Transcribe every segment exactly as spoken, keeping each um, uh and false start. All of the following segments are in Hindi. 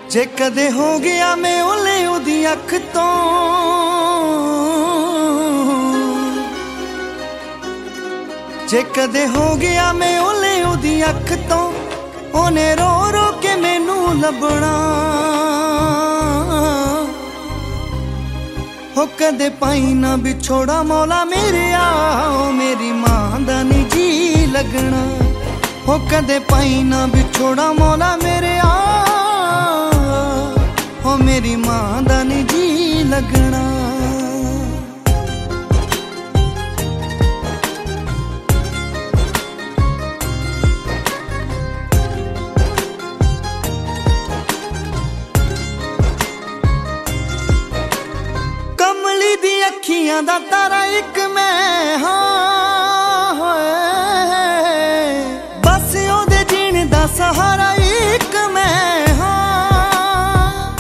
जे कदे हो गया मैं ओले ओदी अख तो, जे कदे हो गया मैं ओले ओदी अख तो, ओने रो रो के मैनू लभना। हो कदे पाई ना बिछोड़ा मौला मेरे आ, मेरी मां दा नी जी लगना। हो कदे पाई ना बिछोड़ा मौला मेरे आ, हो मेरी मां दा नी जी लगना। कमली दी अखियां दा तारा एक मैं हाँ, बस ओदे जीण दा सहारा एक मैं हाँ,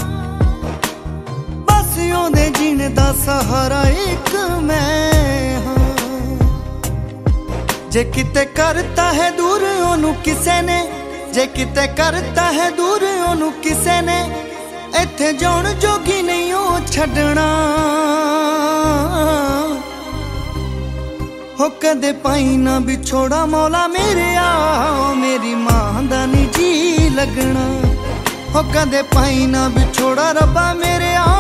बस ओदे जीण दा सहारा एक मैं हाँ। जे किते करता है दूर ओनू किसे ने, जे किते करता है दूर ओनू किसे ने, इत्थे जाउण जोगी नहीं ओ छड्डना। हो कदे पाई ना बिछोड़ा मौला मेरे आ, मेरी मां दा नी जी लगना। हो कदे पाई ना बिछोड़ा रब्बा मेरे आ,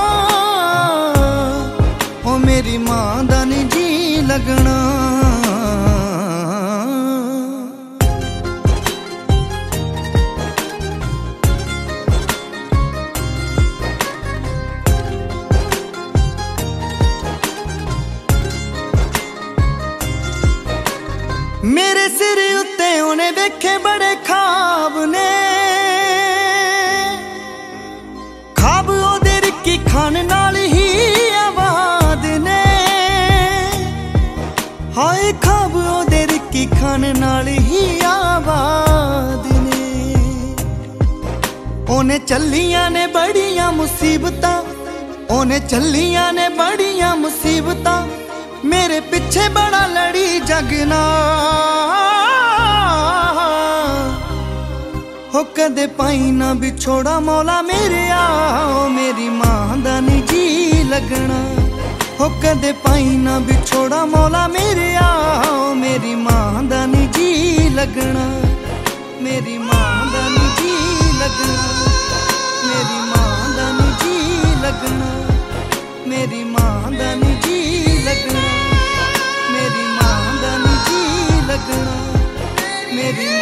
हो मेरी मां दा नी जी लगना। मेरे सिर उत्ते उन्हें वेखे बड़े ख्वाब ने, ख्वाब ओदे रिक्की खान नाल ही आबाद ने। हाय ख्वाब ओदे रिक्की खान नाल ही आबाद ने। ओने चलियां ने बड़ियां मुसीबतां, ओने चलियां ने बड़ियां मुसीबतां, मेरे पिछे बड़ा लड़ी जगना। हो कदे पाई ना बिछोड़ा मौला मेरे आ, मेरी मां दा नी जी लगना। हो कदे पाई ना बिछोड़ा मौला मेरे आ, मेरी मां दा नी जी लगना। मेरी मां दा नी जी लगना, मेरी मां दा नी जी लगना, मेरी मां दा नी जी लगना, मेरी मां दा नी जी लगना, मेरी